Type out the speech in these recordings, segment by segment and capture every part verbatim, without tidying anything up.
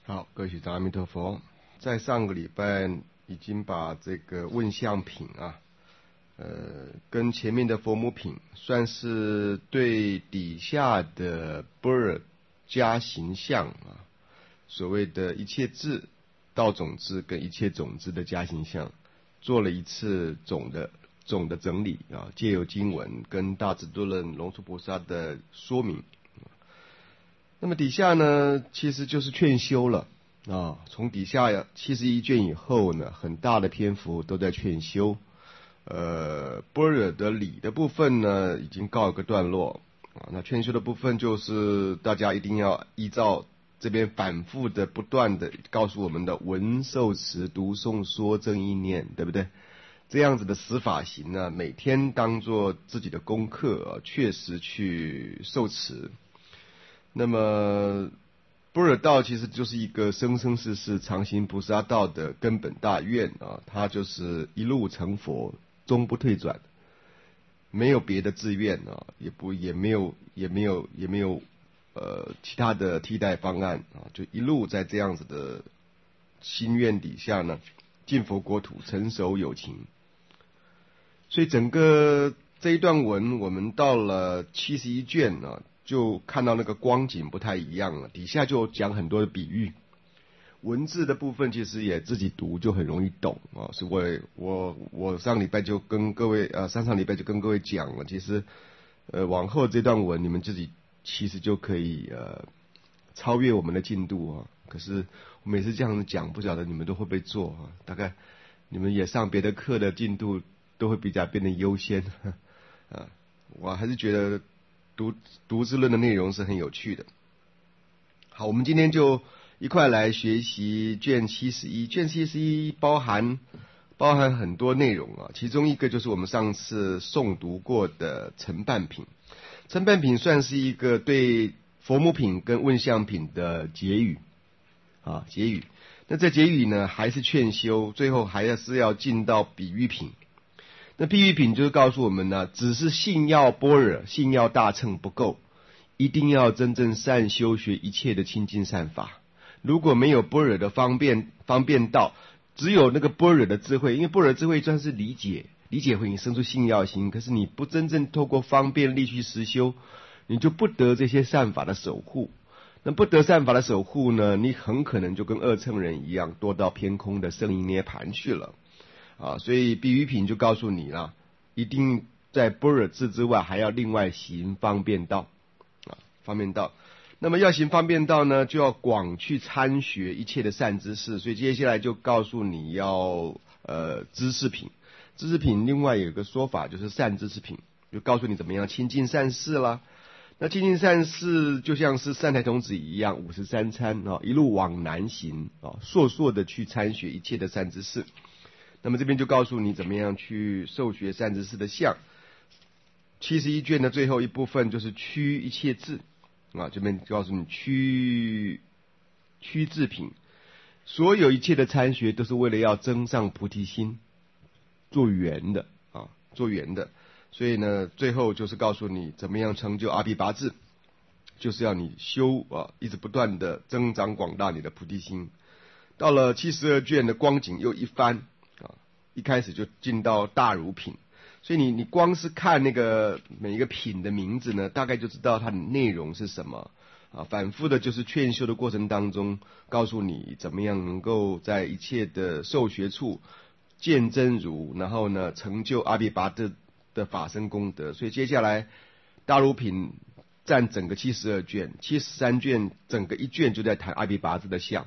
好，各位学长，阿弥陀佛。在上个礼拜已经把这个问相品啊，呃，跟前面的佛母品，算是对底下的般若加形象啊，所谓的一切智、道种智跟一切种智的加形象，做了一次总的总的整理啊，借由经文跟大智度论龙树菩萨的说明。那么底下呢，其实就是劝修了啊。从底下七十一卷以后呢，很大的篇幅都在劝修。呃，般若的理的部分呢，已经告一个段落啊。那劝修的部分就是大家一定要依照这边反复的、不断的告诉我们的闻受持读诵说正意念，对不对？这样子的十法行呢，每天当做自己的功课啊，确实去受持。那么般若道其实就是一个生生世世常行菩萨道的根本大愿啊，它就是一路成佛，终不退转，没有别的志愿啊，也不也没有也没有也没有呃其他的替代方案啊，就一路在这样子的心愿底下呢，进佛国土，成熟有情。所以整个这一段文，我们到了七十一卷啊，就看到那个光景不太一样了。底下就讲很多的比喻，文字的部分其实也自己读就很容易懂啊。所以我我我上礼拜就跟各位呃上上礼拜就跟各位讲了，其实呃往后这段文你们自己其实就可以呃超越我们的进度啊。可是我每次这样子讲，不晓得你们都会不会做啊？大概你们也上别的课的进度都会比较变得优先啊。我还是觉得读读智论的内容是很有趣的。好，我们今天就一块来学习卷七十一。卷七十一包含包含很多内容啊，其中一个就是我们上次诵读过的承办品。承办品算是一个对佛母品跟问相品的结语啊，结语。那这结语呢，还是劝修，最后还是要进到比喻品。那比喻品就是告诉我们呢，只是信要般若、信要大乘不够，一定要真正善修学一切的清净善法。如果没有般若的方便方便道，只有那个般若的智慧，因为般若智慧算是理解，理解会生出信要心，可是你不真正透过方便力去实修，你就不得这些善法的守护。那不得善法的守护呢，你很可能就跟二乘人一样，堕到偏空的圣意涅盘去了。啊，所以比喻品就告诉你了，一定在般若智之外，还要另外行方便道啊，方便道。那么要行方便道呢，就要广去参学一切的善知识。所以接下来就告诉你要呃知识品，知识品另外有一个说法就是善知识品，就告诉你怎么样亲近善事啦。那亲近善事就像是三台童子一样，五十三参啊，一路往南行啊，烁烁的去参学一切的善知识。那么这边就告诉你怎么样去受学善知识的相。七十一卷的最后一部分就是趋一切智啊，这边告诉你趋趋智品，所有一切的参学都是为了要增上菩提心，做圆的啊，做圆的。所以呢，最后就是告诉你怎么样成就阿毗跋致，就是要你修啊，一直不断的增长广大你的菩提心。到了七十二卷的光景又一番。一开始就进到大如品，所以你你光是看那个每一个品的名字呢，大概就知道它的内容是什么啊。反复的就是劝修的过程当中，告诉你怎么样能够在一切的受学处见真如，然后呢成就阿毗跋致的法身功德。所以接下来大如品占整个七十二卷，七十三卷整个一卷就在谈阿毗跋致的相。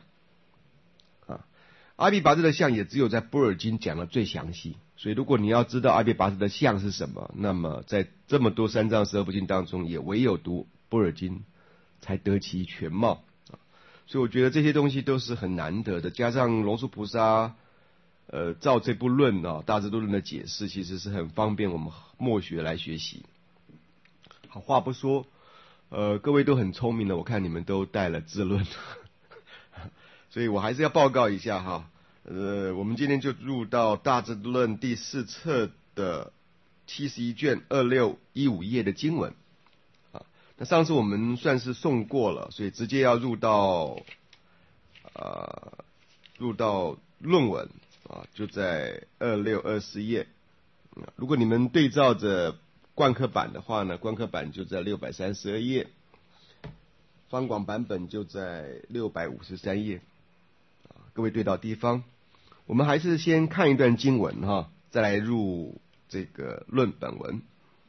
阿毗跋致的相也只有在般若经讲的最详细，所以如果你要知道阿毗跋致的相是什么，那么在这么多三藏十二部经当中，也唯有读般若经才得其全貌。所以我觉得这些东西都是很难得的，加上龙树菩萨呃照这部论啊大智度论的解释，其实是很方便我们默学来学习。好，话不说，呃各位都很聪明的，我看你们都带了智论所以我还是要报告一下哈，呃，我们今天就入到大智度论第四册的七十一卷二六一五页的经文啊。那上次我们算是诵过了，所以直接要入到啊入到论文啊，就在二六二四页。如果你们对照着冠科版的话呢，冠科版就在六百三十二页，方广版本就在六百五十三页。各位对照地方，我们还是先看一段经文哈，再来入这个论本文。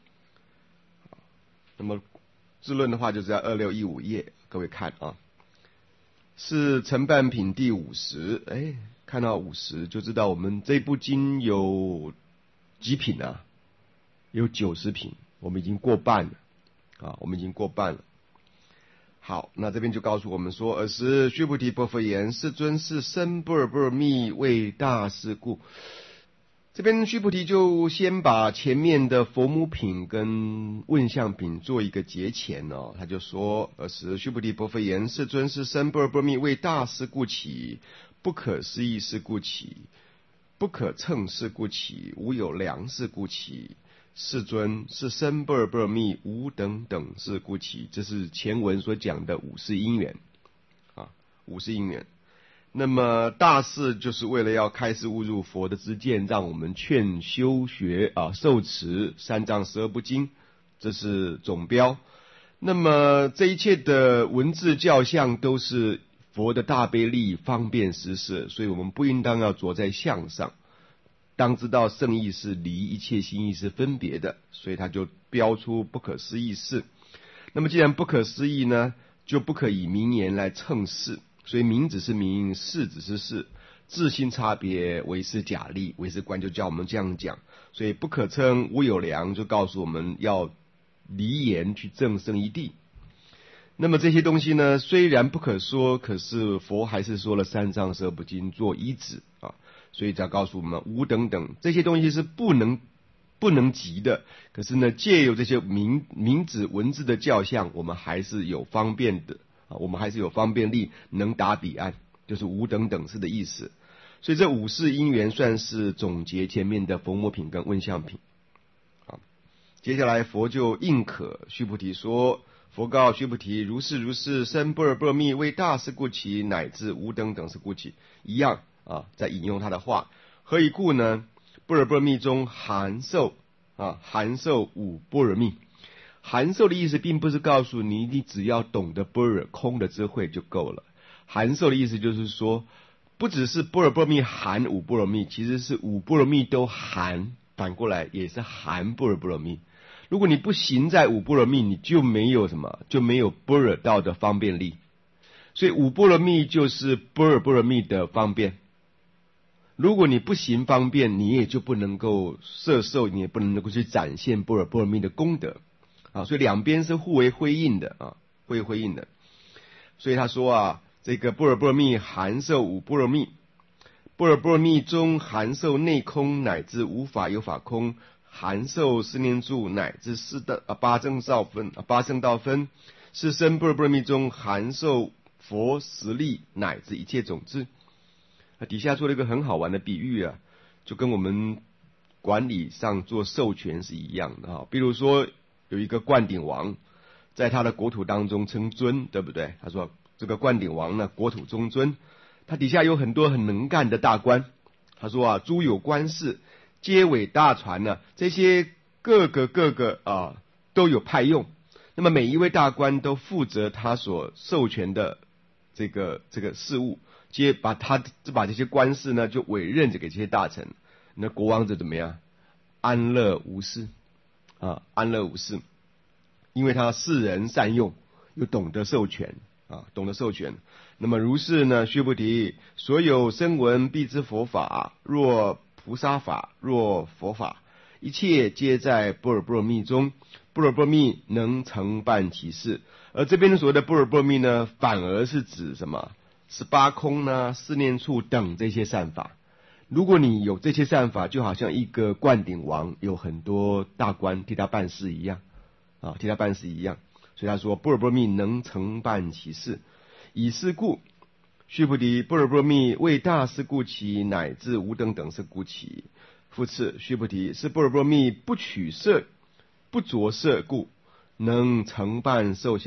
那么自论的话就在二六一五页，各位看啊，是承办品第五十。哎，看到五十就知道我们这部经有几品啊？有九十品，我们已经过半了啊，我们已经过半了。好，那这边就告诉我们说，尔时须菩提婆佛言：世尊是身般若波罗蜜为大事故。这边须菩提就先把前面的佛母品跟问相品做一个结前哦，他就说：尔时须菩提婆佛言：世尊是身般若波罗蜜为大事故起，不可思议事故起，不可称事故起，无有量事故起。世尊是身般若波罗蜜无等等事故起。这是前文所讲的五事因缘啊，五事因缘。那么大事就是为了要开示悟入佛的知见，让我们劝修学啊，受持三藏十二部经，这是总标。那么这一切的文字教相都是佛的大悲力方便施设，所以我们不应当要着在相上。当知道圣意是离一切心意是分别的，所以他就标出不可思议事。那么既然不可思议呢，就不可以名言来称事，所以名只是名，事只是事，自心差别为是假立，为是观就叫我们这样讲。所以不可称无有量，就告诉我们要离言去证圣义谛。那么这些东西呢，虽然不可说，可是佛还是说了三藏十二部经做依止啊。所以才告诉我们无等等这些东西是不能不能及的，可是呢，借由这些名名字文字的教相，我们还是有方便的啊，我们还是有方便力能达彼岸，就是无等等是的意思。所以这五事因缘算是总结前面的佛母品跟问相品。好，接下来佛就应可须菩提说：佛告须菩提，如是如是，身般若波罗蜜为大事故起，乃至无等等事故起。一样啊，在引用他的话，何以故呢？般若波罗蜜中含受啊，含受五般若蜜。含受的意思并不是告诉你，你只要懂得般若空的智慧就够了。含受的意思就是说，不只是般若波罗蜜含五般若蜜，其实是五般若蜜都含，反过来也是含般若波罗蜜。如果你不行在五般若蜜，你就没有什么，就没有般若道的方便力。所以五般若蜜就是般若波罗蜜的方便。如果你不行方便，你也就不能够摄受，你也不能够去展现般若波罗蜜的功德啊。所以两边是互为辉映的啊，互为辉映的。所以他说啊，这个般若波罗蜜含受五般若蜜，般若波罗蜜中含受内空乃至无法有法空，含受四念住乃至四的啊八正道分啊八正道分，是身般若波罗蜜中含受佛实力乃至一切种子。底下做了一个很好玩的比喻啊，就跟我们管理上做授权是一样的哈。比如说有一个灌顶王，在他的国土当中称尊，对不对？他说这个灌顶王呢，国土中尊，他底下有很多很能干的大官。他说啊，诸有官事，皆为大传呢、啊，这些各个各个啊都有派用。那么每一位大官都负责他所授权的这个这个事务。接把他把这些官事呢，就委任给这些大臣。那国王就怎么样？安乐无事啊，安乐无事，因为他世人善用，又懂得授权啊，懂得授权。那么如是呢，须菩提，所有声闻必知佛法，若菩萨法，若佛法，一切皆在般若波罗蜜中。般若波罗蜜能成办其事。而这边所谓的般若波罗蜜呢，反而是指什么？十八空呢，四念处等这些善法。如果你有这些善法，就好像一个灌顶王有很多大官替他办事一样啊，替他办事一样。所以他说般若波罗蜜能成办其事。以是故，须菩提，般若波罗蜜为大事故起，乃至无等等事故起。复次，须菩提，是般若波罗蜜不取色不着色故，能成办受想，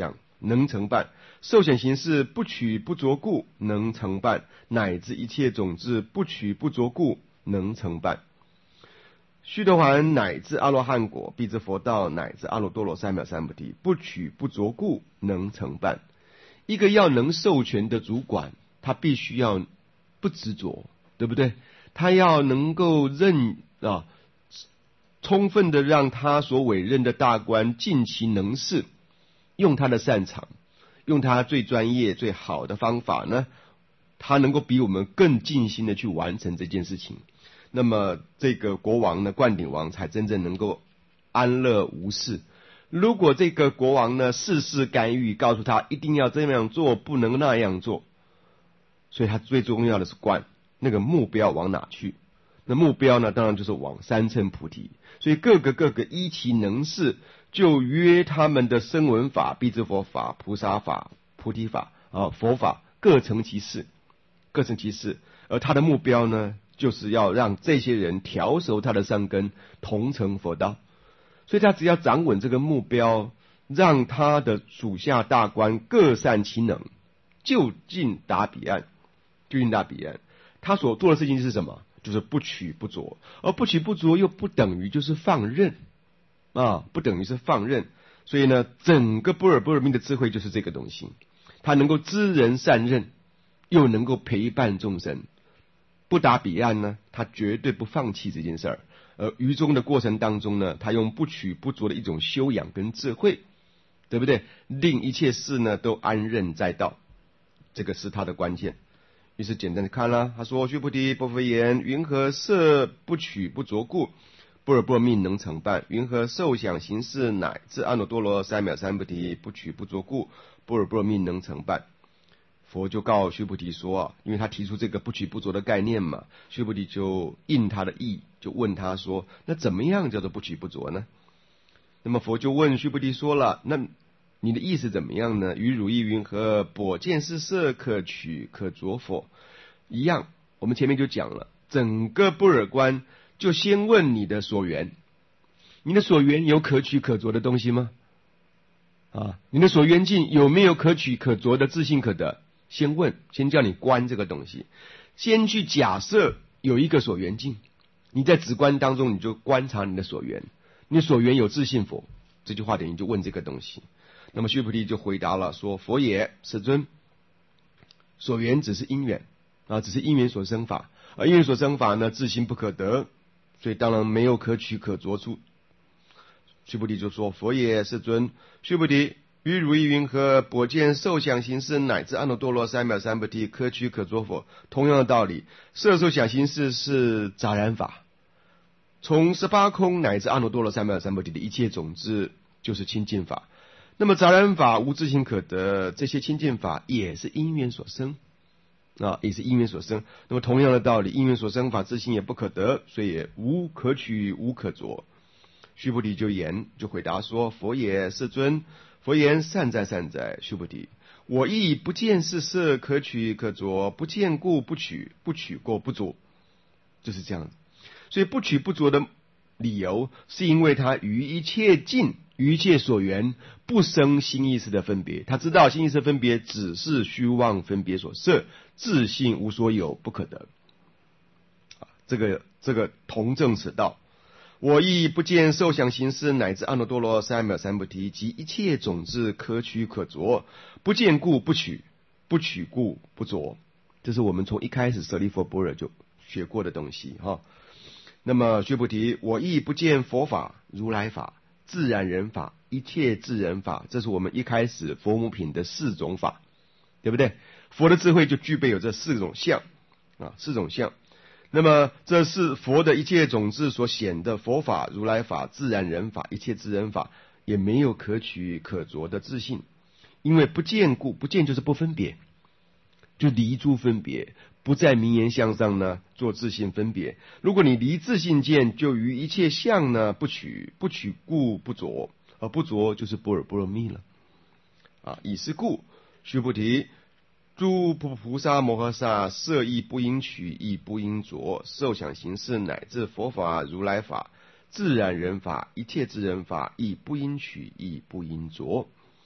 能成办；受想行识不取不着故，能成办；乃至一切种子不取不着故，能成办。须陀洹乃至阿罗汉果，必知佛道乃至阿耨多罗三藐三菩提，不取不着故，能成办。一个要能授权的主管，他必须要不执着，对不对？他要能够任啊，充分的让他所委任的大官尽其能事，用他的擅长，用他最专业最好的方法呢，他能够比我们更尽心的去完成这件事情。那么这个国王呢，灌顶王才真正能够安乐无事。如果这个国王呢事事干预，告诉他一定要这样做，不能那样做，所以他最重要的是观那个目标往哪去。那目标呢，当然就是往三乘菩提。所以各个各个依其能事，就约他们的声闻法、辟支佛法、菩萨法、菩提法啊、佛法各成其事，各成其事。而他的目标呢，就是要让这些人调熟他的善根，同成佛道。所以他只要掌稳这个目标，让他的属下大官各善其能，就近达彼岸，就近达彼岸。他所做的事情是什么？就是不取不着，而不取不着又不等于就是放任啊，不等于是放任。所以呢，整个般若波罗蜜的智慧就是这个东西，他能够知人善任，又能够陪伴众生。不达彼岸呢，他绝对不放弃这件事儿。而于中的过程当中呢，他用不取不着的一种修养跟智慧，对不对？令一切事呢都安任在道，这个是他的关键。于是简单的看了，他说：须菩提，波佛言，云何摄不取不着故，般若波罗蜜能成办？云何受想行识乃至阿耨多罗三藐三菩提，不取不着故，般若波罗蜜能成办？佛就告须菩提说啊，因为他提出这个不取不着的概念嘛，须菩提就应他的意，就问他说：那怎么样叫做不取不着呢？那么佛就问须菩提说了，那你的意思怎么样呢？于汝意云何？跛见是色，可取可着否？一样，我们前面就讲了，整个般若观就先问你的所缘，你的所缘有可取可着的东西吗？啊，你的所缘境有没有可取可着的自性可得？先问，先叫你观这个东西，先去假设有一个所缘境，你在止观当中你就观察你的所缘，你的所缘有自性否？这句话等于就问这个东西。那么须菩提就回答了说：佛也，世尊，所缘只是因缘啊，只是因缘所生法，而因缘所生法呢，自性不可得，所以当然没有可取可着处。须菩提就说：佛也，世尊，须菩提，于汝意云何？跛见受想行识乃至阿耨多罗三藐三菩提，可取可着否？同样的道理，色受想行识是杂染法，从十八空乃至阿耨多罗三藐三菩提的一切种子就是清净法。那么杂染法无自性可得，这些清净法也是因缘所生啊，也是因缘所生。那么同样的道理，因缘所生法自性也不可得，所以也无可取无可着。须菩提就言就回答说：佛也，世尊。佛言：善哉善哉，须菩提，我亦不见是色，可取可着，不见故不取，不取过不着，就是这样。所以不取不着的理由，是因为他于一切境于一切所缘不生心意识的分别，他知道心意识分别只是虚妄分别所摄，自性无所有，不可得。这个这个同证此道。我亦不见受想行识乃至阿耨多罗三藐三菩提及一切种子可取可着，不见故不取，不取故不着。这是我们从一开始舍利弗般若就学过的东西哈。那么须菩提，我亦不见佛法、如来法、自然人法、一切自然法，这是我们一开始佛母品的四种法，对不对？佛的智慧就具备有这四种相啊，四种相。那么这是佛的一切种子所显的佛法、如来法、自然人法、一切自然法，也没有可取可着的自性，因为不见故，不见就是不分别，就离诸分别，不在名言相上呢做自性分别。如果你离自性见，就于一切相呢不取，不取故不着，而不着就是般若波罗蜜了啊。以是故，须菩提，诸菩萨摩诃萨色亦不应取，亦不应着，受想行识乃至佛法、如来法、自然人法、一切自然法，亦不应取，亦不应着。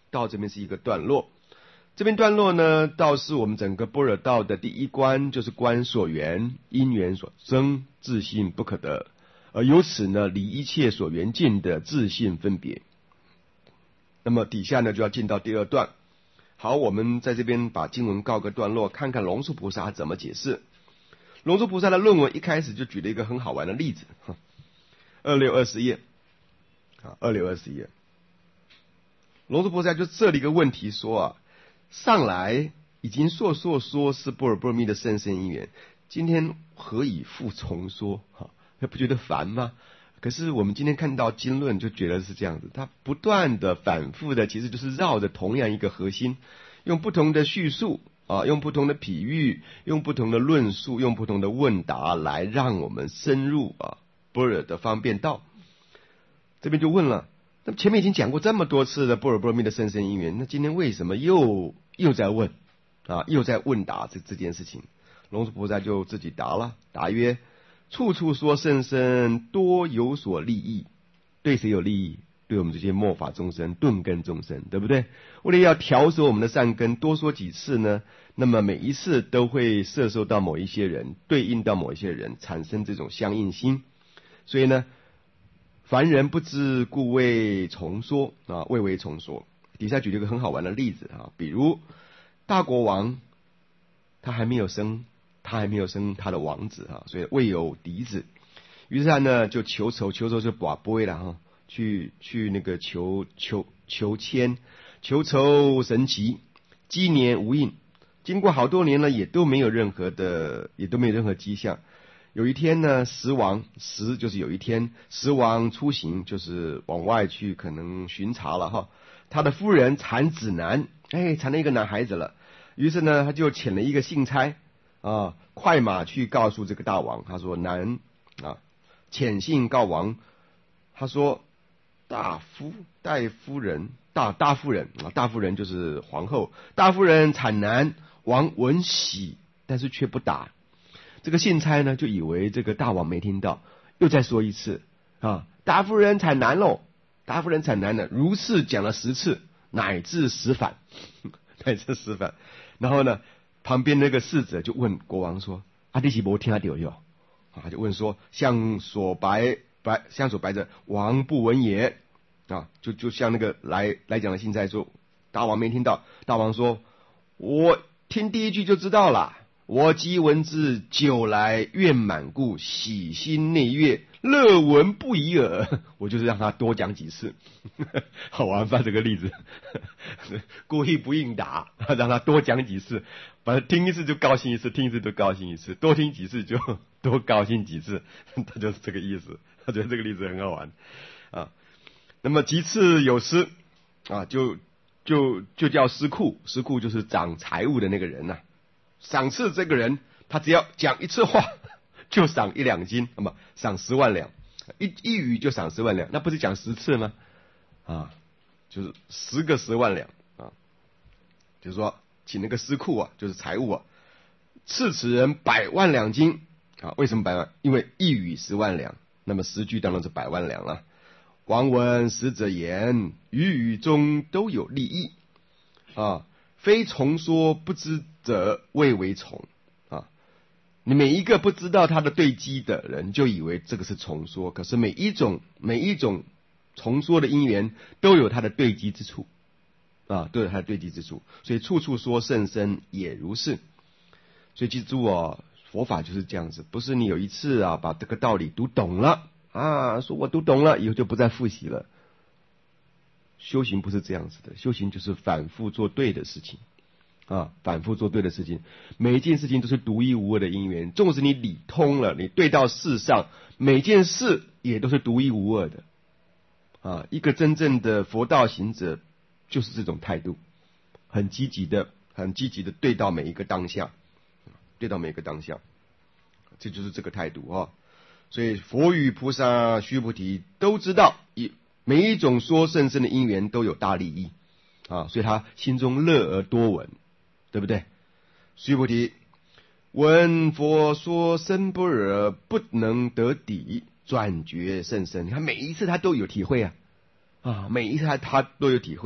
到这边是一个段落。这边段落呢，道是我们整个般若道的第一关，就是观所缘，因缘所生，自性不可得，而由此呢，离一切所缘境的自性分别。那么底下呢，就要进到第二段。好，我们在这边把经文告个段落，看看龙树菩萨怎么解释。龙树菩萨的论文一开始就举了一个很好玩的例子，二六二十页，啊，二六二十页，龙树菩萨就设了一个问题说啊，上来已经说说说是般若波罗蜜的甚深因缘，今天何以复重说？哈，不觉得烦吗？可是我们今天看到经论就觉得是这样子，它不断的反复的，其实就是绕着同样一个核心，用不同的叙述啊，用不同的比喻，用不同的论述，用不同的问答来让我们深入啊般若的方便道。这边就问了，那么前面已经讲过这么多次的般若波罗蜜的甚深因缘，那今天为什么又又在问啊，又在问答这这件事情？龙树菩萨就自己答了，答曰：处处说甚深，多有所利益。对谁有利益？对我们这些末法众生、顿根众生，对不对？为了要调摄我们的善根，多说几次呢，那么每一次都会摄受到某一些人，对应到某一些人，产生这种相应心。所以呢，凡人不知，故谓重说啊，谓为重说。底下举了一个很好玩的例子啊，比如大国王他还没有生。他还没有生他的王子啊，所以未有嫡子。于是他呢就求筹，求筹就跋杯了哈，去去那个求求求签，求筹神奇，积年无应。经过好多年了，也都没有任何的，也都没有任何迹象。有一天呢，时王时就是有一天，时王出行，就是往外去可能巡查了哈。他的夫人产子男，哎，产了一个男孩子了。于是呢，他就遣了一个信差。啊，快马去告诉这个大王，他说男啊，遣信告王，他说大夫大夫人大大夫人啊，大夫人就是皇后，大夫人产男，王闻喜，但是却不答。这个信差呢，就以为这个大王没听到，又再说一次啊，大夫人产男喽，大夫人产男了，如是讲了十次，乃至十反，乃至十反，然后呢？旁边那个侍者就问国王说：“啊，你是没听到哟？”啊，就问说：“向所白白，向所白者，王不闻也。”啊，就就像那个来来讲的信差说，大王没听到。大王说：“我听第一句就知道了。我即闻之，久来愿满故，喜心内悦，乐闻不已耳。”我就是让他多讲几次，好玩吧？这个例子，故意不应答，让他多讲几次。反正听一次就高兴一次，听一次就高兴一次，多听几次就多高兴几次，他就是这个意思。他觉得这个例子很好玩啊。那么其次有司啊，就就就叫司库，司库就是掌财物的那个人呐、啊。赏赐这个人，他只要讲一次话，就赏一两金，那么赏十万两，一一语就赏十万两，那不是讲十次吗？啊，就是十个十万两啊，就是说。请那个司库啊，就是财物啊，赐此人百万两金啊。为什么百万？因为一语十万两，那么十句当然是百万两了。王闻使者言，语语中都有利益啊，非重说不知者谓为重啊。你每一个不知道他的对机的人，就以为这个是重说，可是每一种每一种重说的因缘都有它的对机之处。啊，都有它的对机之处，所以处处说甚深也如是。所以记住哦，佛法就是这样子，不是你有一次啊把这个道理读懂了啊，说我读懂了以后就不再复习了。修行不是这样子的，修行就是反复做对的事情啊，反复做对的事情，每一件事情都是独一无二的因缘。纵使你理通了，你对到事上，每件事也都是独一无二的啊。一个真正的佛道行者。就是这种态度，很积极的，很积极的对到每一个当下，对到每一个当下，这就是这个态度啊。所以佛与菩萨、须菩提都知道，一每一种说甚深的因缘都有大利益啊，所以他心中乐而多闻，对不对？须菩提闻佛说深般若，不能得底，转觉甚深。你看每一次他都有体会啊。啊，每一次他他都有体会，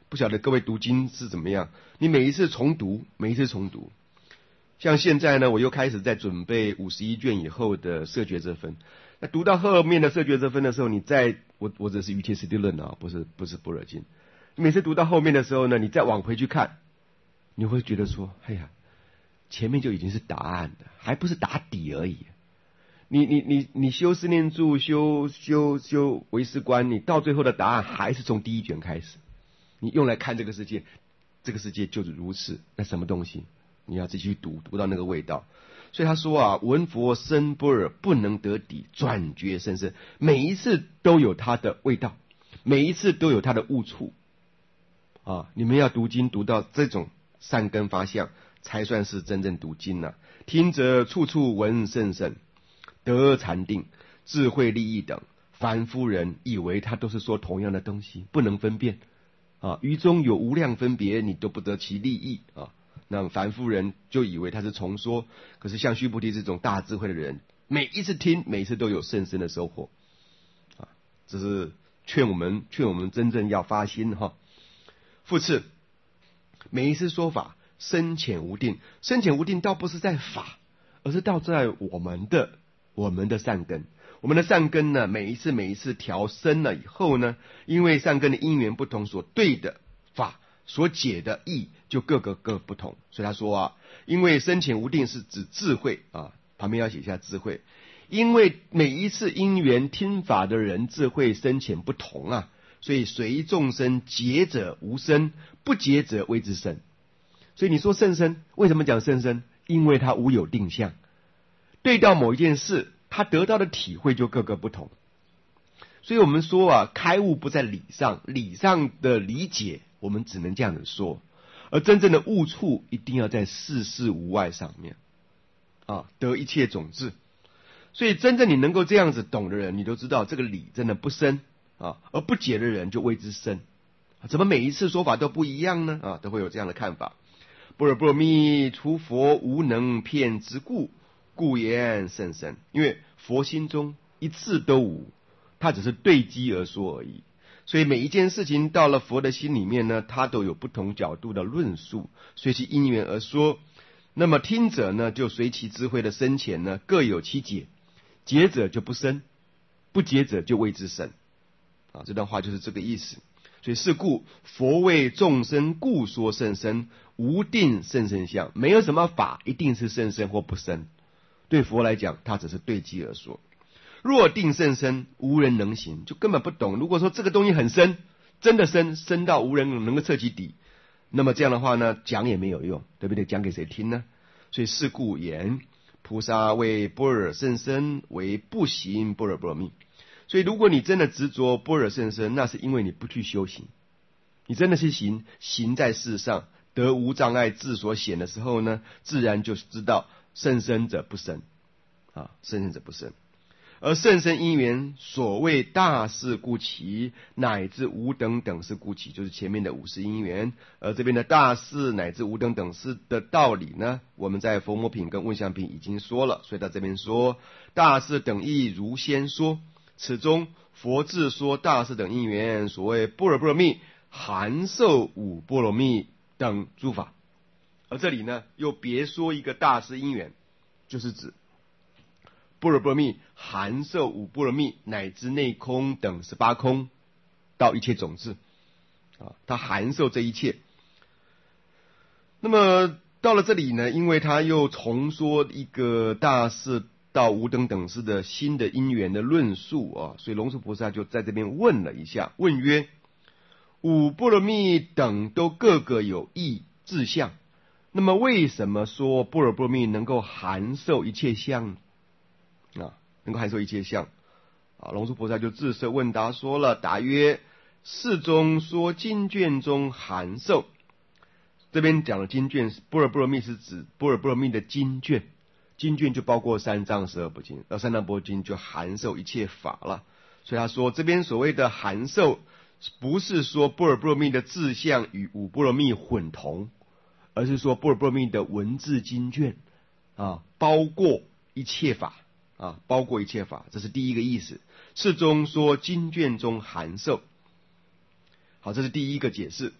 不晓得各位读经是怎么样？你每一次重读，每一次重读。像现在呢，我又开始在准备五十一卷以后的色觉之分。那读到后面的色觉之分的时候，你再我我只是于切斯蒂论啊，不是不是般若经。每次读到后面的时候呢，你再往回去看，你会觉得说，哎呀，前面就已经是答案的，还不是打底而已。你你你你修思念住，修修修唯识观，你到最后的答案还是从第一卷开始。你用来看这个世界，这个世界就是如此。那什么东西？你要自己去读，读到那个味道。所以他说啊，闻佛生般若，不能得底，转觉甚深。每一次都有它的味道，每一次都有它的悟处啊！你们要读经读到这种善根发相，才算是真正读经啊。听则处处闻甚深，得禅定、智慧利益等，凡夫人以为他都是说同样的东西，不能分辨啊。于中有无量分别，你都不得其利益啊。那么凡夫人就以为他是重说，可是像须菩提这种大智慧的人，每一次听，每一次都有甚深的收获啊！这是劝我们，劝我们真正要发心哈。复次，每一次说法深浅无定，深浅无定倒不是在法，而是倒在我们的我们的善根。我们的善根呢，每一次每一次调深了以后呢，因为善根的因缘不同，所对的法所解的义就各个各不同。所以他说啊，因为深浅无定是指智慧啊，旁边要写下智慧。因为每一次因缘听法的人智慧深浅不同啊，所以随众生解者无深，不解者谓之深。所以你说甚深，为什么讲甚深？因为他无有定向，对到某一件事，他得到的体会就各个不同。所以我们说啊，开悟不在理上，理上的理解我们只能这样子说，而真正的悟处一定要在事事无碍上面啊，得一切种智。所以真正你能够这样子懂的人，你都知道这个理真的不深啊，而不解的人就谓之深。怎么每一次说法都不一样呢？啊，都会有这样的看法。般若波罗蜜，除佛无能骗之故，故言甚深。因为佛心中一次都无，他只是对机而说而已。所以每一件事情到了佛的心里面呢，他都有不同角度的论述，随其因缘而说。那么听者呢，就随其智慧的深浅呢，各有其解。解者就不深，不解者就谓之深。啊，这段话就是这个意思。所以是故佛为众生故说甚深，无定甚深相，没有什么法一定是甚深或不深。对佛来讲，他只是对机而说。若定甚深，无人能行，就根本不懂。如果说这个东西很深，真的深，深到无人能够彻其底，那么这样的话呢，讲也没有用，对不对？讲给谁听呢？所以是故言菩萨为般若甚深，为不行般若波罗蜜。所以如果你真的执着般若甚深，那是因为你不去修行。你真的是行，行在世上得无障碍智所显的时候呢，自然就知道甚深者不深啊，甚深者不深。而甚深因缘，所谓大事故起，乃至无等等事故起，就是前面的五十因缘。而这边的大事乃至无等等事的道理呢，我们在佛摩品跟问相品已经说了，所以到这边说大事等义如先说。此中佛自说大事等因缘，所谓般若波罗蜜，含受五波罗蜜等诸法。而这里呢，又别说一个大事因缘，就是指般若波罗蜜含受五波罗蜜乃至内空等十八空到一切种智啊，它含受这一切。那么到了这里呢，因为他又重说一个大事到无等等事的新的因缘的论述啊，所以龙树菩萨就在这边问了一下，问曰：五波罗蜜等都各个有异志相，那么为什么说般若波罗蜜能够含受一切相啊？能够含受一切相啊？龙树菩萨就自设问答说了，答曰：世中说经卷中含受。这边讲的经卷，般若波罗蜜是指般若波罗蜜的经卷。经卷就包括三藏十二部经，而三藏部经就含受一切法了。所以他说这边所谓的含受，不是说般若波罗蜜的志向与五波罗蜜混同，而是说般若波罗蜜的文字经卷啊，包括一切法啊，包括一切法，这是第一个意思。世中说经卷中含受，好，这是第一个解释。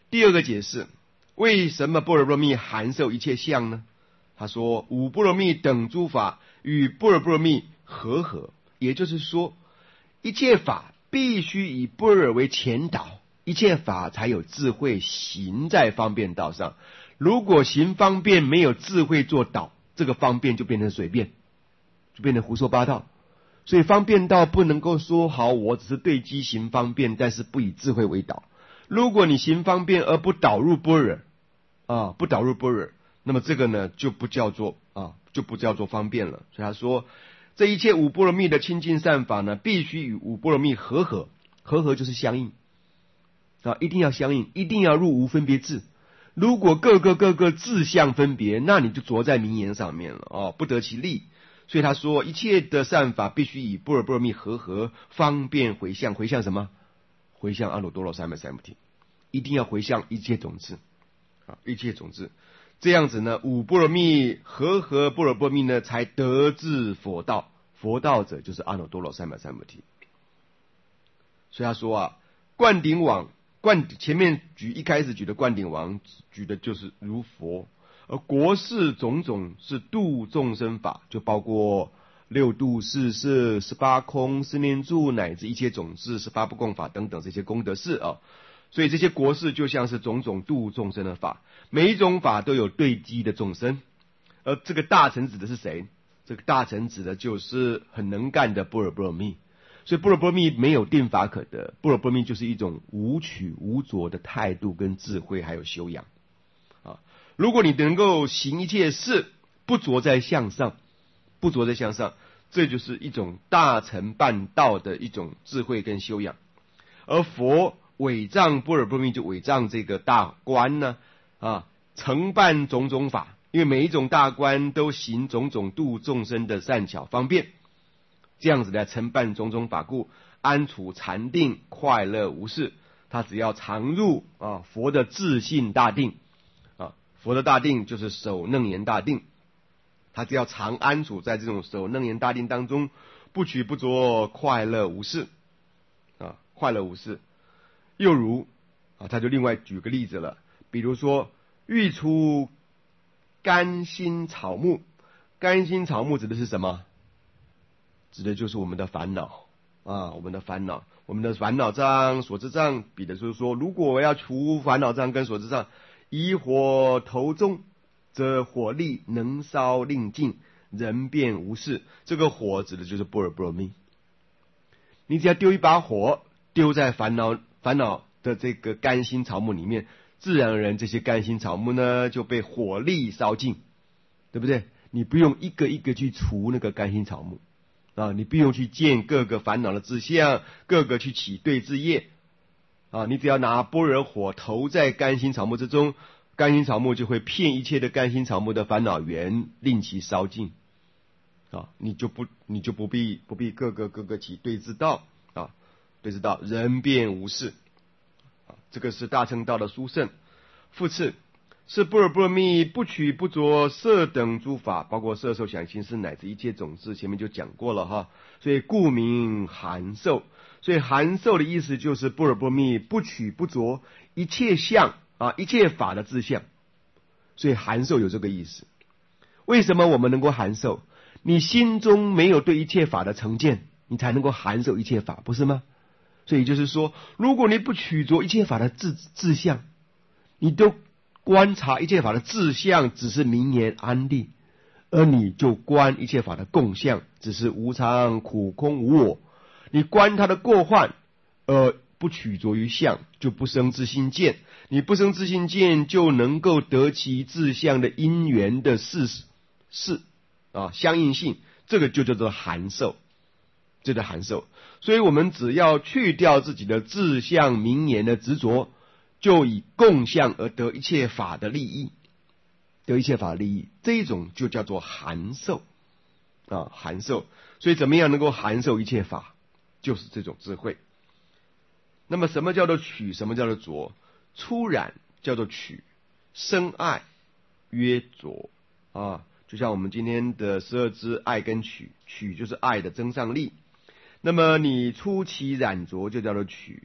第二个解释，为什么般若波罗蜜含受一切相呢？他说五波罗蜜等诸法与般若波罗蜜和合，也就是说一切法必须以般若为前导，一切法才有智慧行在方便道上。如果行方便没有智慧做导，这个方便就变成随便，就变成胡说八道。所以方便道不能够说好我只是对机行方便，但是不以智慧为导。如果你行方便而不导入般若啊，不导入般若，那么这个呢就不叫做啊，就不叫做方便了。所以他说这一切五波罗蜜的清净善法呢，必须与五波罗蜜和合，和合就是相应啊，一定要相应，一定要入无分别智。如果各个各个自相分别，那你就着在名言上面了哦，不得其利。所以他说一切的善法必须以般若波罗蜜和合，方便回向。回向什么？回向阿耨多罗三藐三菩提，一定要回向一切种子啊，一切种子。这样子呢，五波罗蜜和合般若波罗蜜呢，才得至佛道。佛道者就是阿耨多罗三藐三菩提。所以他说啊，灌顶王灌前面举一开始举的灌顶王，举的就是如佛，而国事种种是度众生法，就包括六度、四摄、十八空、四念住，乃至一切种子、十八不共法等等这些功德事啊。所以这些国事就像是种种度众生的法，每一种法都有对机的众生。而这个大乘指的是谁？这个大乘指的就是很能干的般若波罗蜜。所以般若波罗蜜没有定法可得，般若波罗蜜就是一种无取无着的态度跟智慧还有修养啊。如果你能够行一切事不着在相上，不着在相上，这就是一种大乘办道的一种智慧跟修养。而佛违障般若波罗蜜就违障这个大观呢啊，承办种种法，因为每一种大观都行种种度众生的善巧方便，这样子来承办种种法故，安处禅定，快乐无事。他只要常入啊佛的自性大定啊，佛的大定就是守楞严大定，他只要常安处在这种守楞严大定当中，不取不着，快乐无事啊，快乐无事。又如啊，他就另外举个例子了，比如说欲出甘心草木，甘心草木指的是什么？指的就是我们的烦恼啊，我们的烦恼，我们的烦恼障、所知障，比的就是说，如果我要除烦恼障跟所知障，以火投中，则火力能烧令尽，人便无事。这个火指的就是般若波罗蜜。你只要丢一把火，丢在烦恼烦恼的这个甘心草木里面，自然而然这些甘心草木呢就被火力烧尽，对不对？你不用一个一个去除那个甘心草木啊，你不用去见各个烦恼的志向，各个去起对治业啊，你只要拿般若火投在甘心草木之中，甘心草木就会骗一切的甘心草木的烦恼源，令其烧尽啊，你就不你就不必不必各个各个起对治道啊，对治道人便无事啊，这个是大乘道的殊胜。复次，是般若波罗蜜不取不着色等诸法，包括色受想行识乃至一切种子，前面就讲过了哈。所以故名含受。所以含受的意思就是般若波罗蜜不取不着一切相啊，一切法的自相。所以含受有这个意思。为什么我们能够含受？你心中没有对一切法的成见，你才能够含受一切法，不是吗？所以就是说，如果你不取着一切法的自自相，你都观察一切法的自相只是名言安立，而你就观一切法的共相只是无常苦空无我，你观它的过患而不取着于相，就不生自性见，你不生自性见就能够得其自相的因缘的事事啊相应性，这个就叫做含受，这叫含受。所以我们只要去掉自己的自相名言的执着，就以共相而得一切法的利益，得一切法的利益，这一种就叫做含受啊，含受。所以怎么样能够含受一切法，就是这种智慧。那么什么叫做取，什么叫做着？初染叫做取，生爱曰着啊，就像我们今天的十二支爱跟取，取就是爱的增上力。那么你初期染着就叫做取，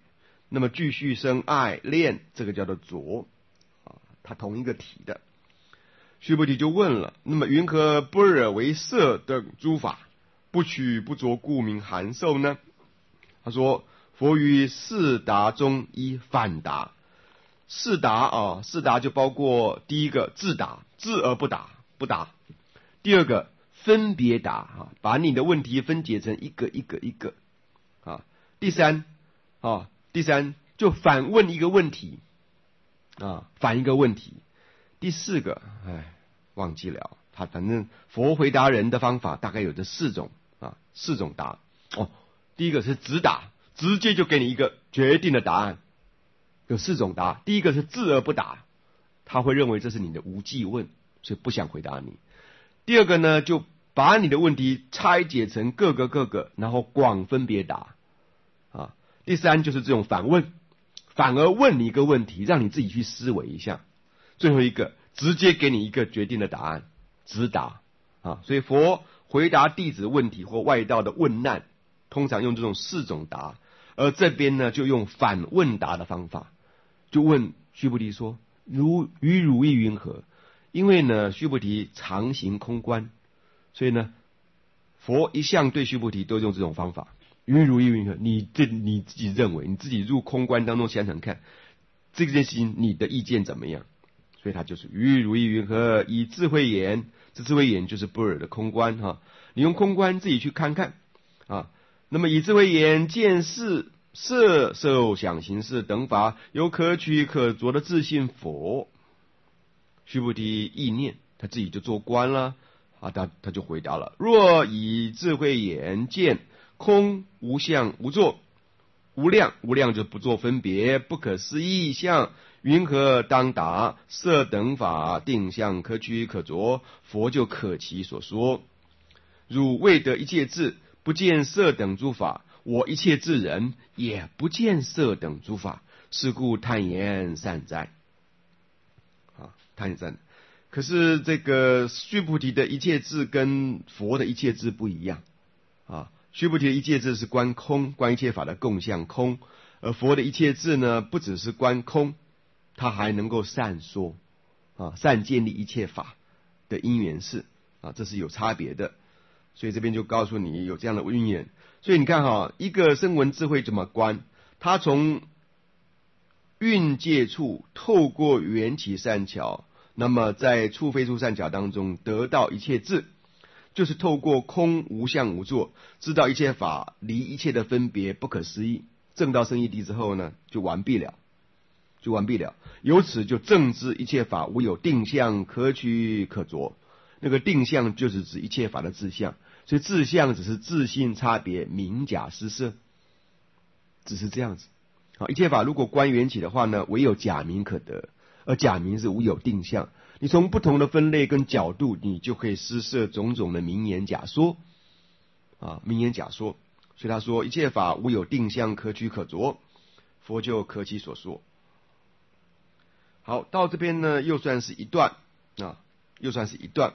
那么继续生爱恋，这个叫做着啊，它同一个体的。须菩提就问了，那么云何般若为色等诸法不取不着故名含受呢？他说佛于四答中依反答。四答啊，四答就包括第一个自答，自而不答，不答；第二个分别答啊，把你的问题分解成一个一个一个啊；第三啊，第三就反问一个问题啊，反一个问题；第四个，哎，忘记了，他反正佛回答人的方法大概有这四种啊，四种答哦。第一个是直答，直接就给你一个决定的答案。有四种答，第一个是自而不答，他会认为这是你的无记问，所以不想回答你。第二个呢，就把你的问题拆解成各个各个，然后广分别答啊。第三就是这种反问，反而问你一个问题，让你自己去思维一下。最后一个直接给你一个决定的答案，直答啊。所以佛回答弟子问题或外道的问难，通常用这种四种答，而这边呢就用反问答的方法。就问须菩提说：如于汝意云何？因为呢，须菩提常行空观，所以呢，佛一向对须菩提都用这种方法。于汝意云何？你这你自己认为，你自己入空观当中想想看，这件事情你的意见怎么样？所以他就是于汝意云何？以智慧眼，这智慧眼就是般若的空观哈。你用空观自己去看看啊。那么以智慧眼见识。色受想行识等法有可取可着的自信佛，须菩提意念，他自己就做观了啊，他他就回答了：若以智慧眼见空无相无作无量，无量就不做分别，不可思议相，云何当答？色等法定相可取可着，佛就可其所说。汝未得一切智，不见色等诸法。我一切智人也不见色等诸法，是故叹言善哉。啊，叹言善。可是这个须菩提的一切智跟佛的一切智不一样啊。须菩提的一切智是观空，观一切法的共相空；而佛的一切智呢，不只是观空，他还能够善说啊，善建立一切法的因缘事啊，这是有差别的。所以这边就告诉你有这样的因缘。所以你看哈，一个声闻智慧怎么观？他从蕴界处透过缘起善巧，那么在处非处善巧当中得到一切智，就是透过空无相无作，知道一切法离一切的分别不可思议。证到圣义谛之后呢，就完毕了，就完毕了。由此就证知一切法无有定相可取可着。那个定相就是指一切法的自相。所以自相只是自性差别，名假失色，只是这样子。好，一切法如果观缘起的话呢，唯有假名可得，而假名是无有定相。你从不同的分类跟角度，你就可以施设种种的名言假说啊，名言假说。所以他说一切法无有定相可取可着，佛就可其所说。好，到这边呢又算是一段啊，又算是一段。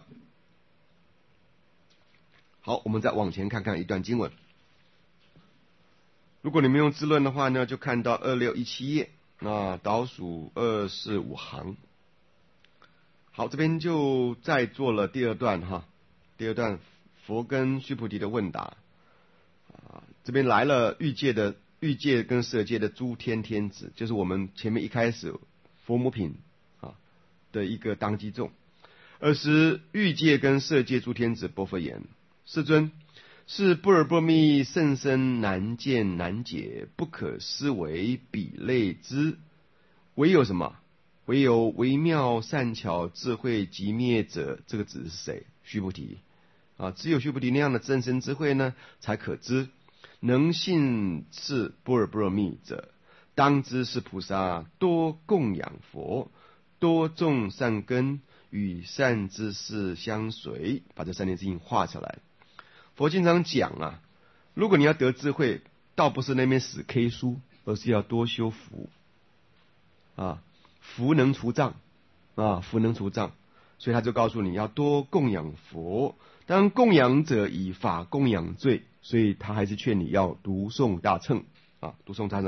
好，我们再往前看看一段经文。如果你们用字论的话呢，就看到二六一七页，那倒数二四五行。好，这边就再做了第二段哈，第二段佛跟须菩提的问答啊，这边来了欲界的欲界跟色界的诸天天子，就是我们前面一开始佛母品啊的一个当机众。尔时欲界跟色界诸天子薄佛言：世尊，是般若波密甚深难见难解，不可思维比类之。唯有什么？唯有微妙善巧智慧极灭者。这个指的是谁？须菩提啊，只有须菩提那样的真身智慧呢，才可知。能信是般若波罗蜜者，当知是菩萨多供养佛，多种善根，与善知识相随。把这三件事情画出来。佛经常讲啊，如果你要得智慧，倒不是那边死 K 书，而是要多修福啊，福能除障啊，福能除障。所以他就告诉你要多供养佛。当然供养者以法供养罪，所以他还是劝你要读诵大乘啊，读诵大乘。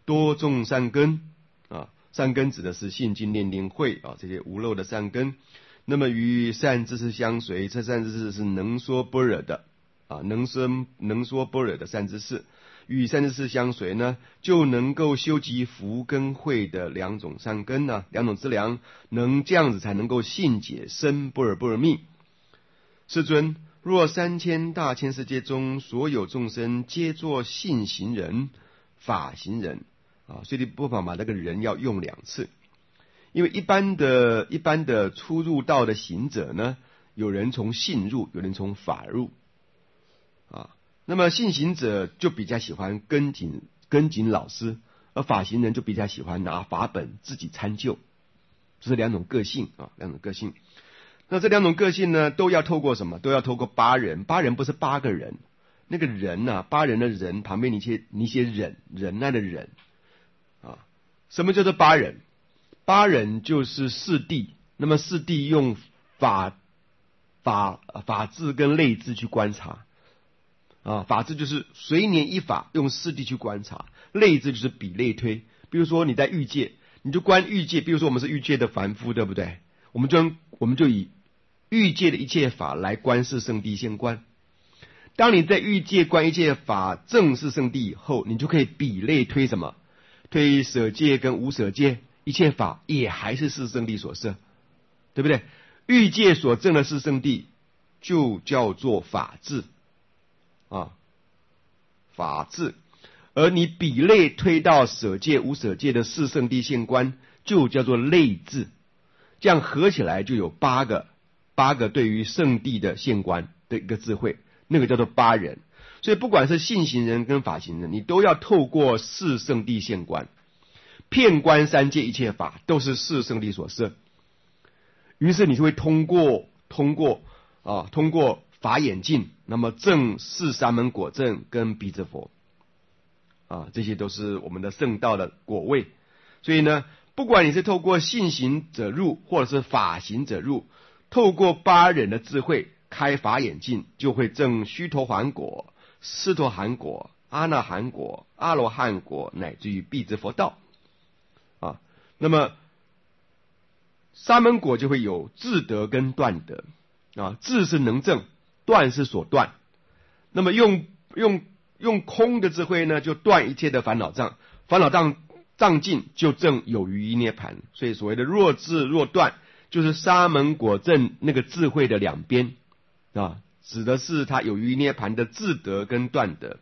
多种善根啊，善根指的是信经念灵慧啊，这些无漏的善根。那么与善知识相随，这善知识是能说般若的啊，能说能说般若的善知识。与善知识相随呢，就能够修集福跟慧的两种善根呢、啊，两种资粮，能这样子才能够信解深般若波罗蜜。世尊，若三千大千世界中所有众生皆作信行人、法行人啊，所以不妨把这个人要用两次，因为一般的一般的初入道的行者呢，有人从信入，有人从法入啊。那么信行者就比较喜欢跟紧跟紧老师，而法行人就比较喜欢拿法本自己参究，这是两种个性啊，两种个性。那这两种个性呢，都要透过什么？都要透过八人。八人不是八个人，那个人啊，八人的人旁边你写你写忍忍耐的忍啊。什么叫做八人？八人就是四谛。那么四谛用法法法治跟类治去观察。啊，法治就是随年一法，用四谛去观察；类治就是比类推。比如说你在欲界，你就观欲界。比如说我们是欲界的凡夫，对不对？我们就我们就以欲界的一切法来观世圣谛现观。当你在欲界观一切法正是圣谛以后，你就可以比类推什么？推舍界跟无舍界，一切法也还是是圣谛所摄，对不对？欲界所证的是圣谛，就叫做法治。啊，法治，而你比类推到舍界、无舍界的四圣谛现观，就叫做类治。这样合起来就有八个，八个对于圣谛的现观的一个智慧，那个叫做八人。所以不管是信行人跟法行人，你都要透过四圣谛现观，遍观三界一切法都是四圣谛所摄。于是你就会通过通过啊，通过法眼净，那么证四沙门果证跟辟支佛啊，这些都是我们的圣道的果位。所以呢，不管你是透过信行者入，或者是法行者入，透过八人的智慧开法眼净，就会证须陀洹果、斯陀含果、阿那含果、阿罗汉果，乃至于辟支佛道啊。那么沙门果就会有智德跟断德啊，智是能证，断是所断。那么用用用空的智慧呢，就断一切的烦恼障，烦恼障障尽就证有余一涅盘。所以所谓的若智若断，就是沙门果证那个智慧的两边啊，指的是它有余一涅盘的智德跟断德。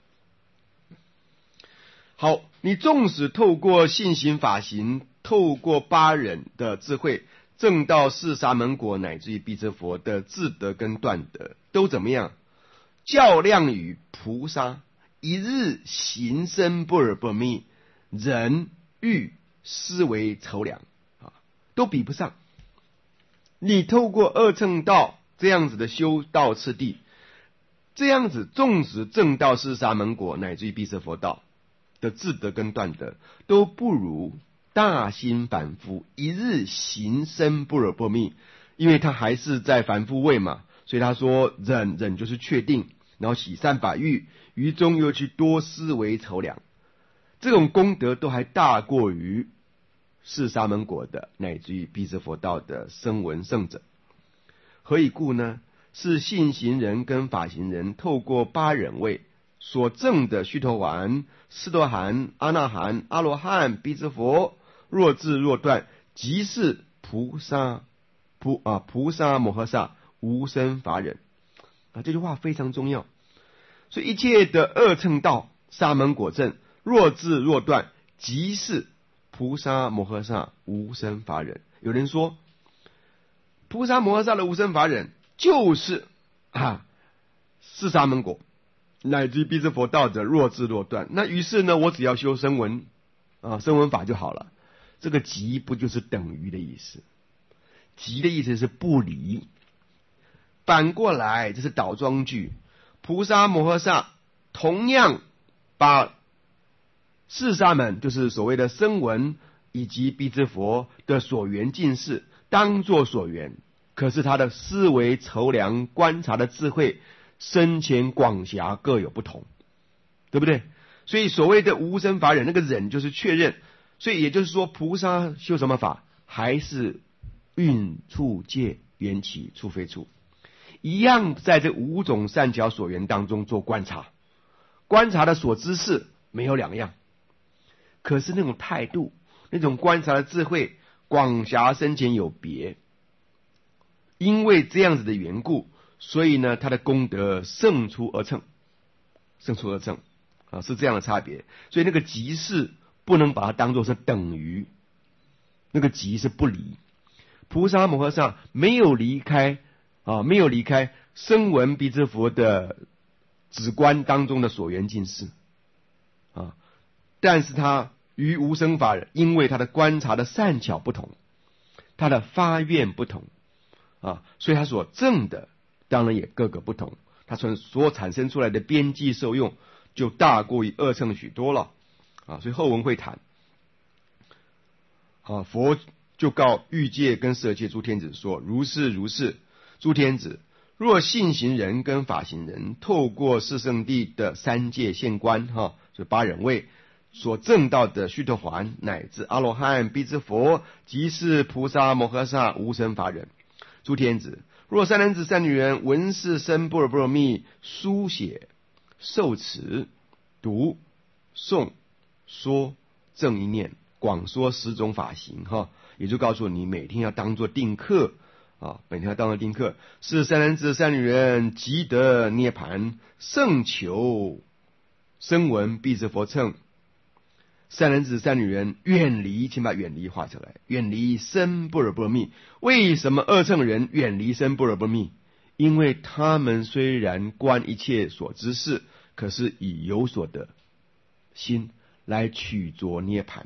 好，你纵使透过信行法行，透过八忍的智慧，证到四沙门果乃至于辟支佛的智德跟断德，都怎么样？较量与菩萨一日行深般若波罗蜜，人欲思维筹量啊，都比不上。你透过二乘道这样子的修道次第，这样子纵使证到四沙门果乃至于辟支佛道的智德跟断德，都不如大心凡夫一日行深般若波罗蜜，因为他还是在凡夫位嘛，所以他说忍忍就是确定，然后喜善法欲，于中又去多思维筹量，这种功德都还大过于四沙门果的乃至于辟支佛道的声闻圣者。何以故呢？是信行人跟法行人透过八忍位所证的须陀洹、斯陀含、阿那含、阿罗汉、辟支佛，若智若断，即是菩萨菩啊菩萨摩诃萨无生法忍啊，这句话非常重要。所以一切的二乘道沙门果证，若智若断，即是菩萨摩诃萨无生法忍。有人说，菩萨摩诃萨的无生法忍就是啊四沙门果乃至辟支佛道者若智若断，那于是呢，我只要修声闻啊声闻法就好了。这个即不就是等于的意思？即的意思是不离。反过来，这是倒装句。菩萨摩诃萨同样把四沙门，就是所谓的声闻以及辟支佛的所缘境事当作所缘，可是他的思维筹量观察的智慧深浅广狭各有不同，对不对？ 所以所谓的无生法忍，那个忍就是确认。所以也就是说，菩萨修什么法，还是运处界缘起处非处，一样在这五种善巧所缘当中做观察，观察的所知是没有两样，可是那种态度，那种观察的智慧，广狭深浅有别。因为这样子的缘故，所以呢，他的功德胜出而称，胜出而称啊，是这样的差别。所以那个即是不能把它当作是等于，那个即是不离。菩萨摩诃萨没有离开啊，没有离开声闻辟支佛的止观当中的所缘尽事啊，但是他于无生法忍，因为他的观察的善巧不同，他的发愿不同啊，所以他所证的当然也各个不同，他所产生出来的边际受用就大过于二乘许多了啊，所以后文会谈啊，佛就告欲界跟色界诸天子说：如是如是，诸天子，若信行人跟法行人，透过四圣谛的三界现观哈，所以八忍位所证到的须陀洹乃至阿罗汉辟支佛，即是菩萨摩诃萨无生法忍。诸天子，若善男子善女人闻是深般若波罗蜜，书写受持读诵说正一念，广说十种法行哈，也就告诉你每天要当作定课啊，每天要当作定课，是善男子善女人即得涅盘，胜求声闻辟支佛乘。善男子善女人远离，请把远离画出来，远离深般若波罗蜜。为什么二乘人远离深般若波罗蜜？因为他们虽然观一切所知事，可是以有所得心来取着涅盘。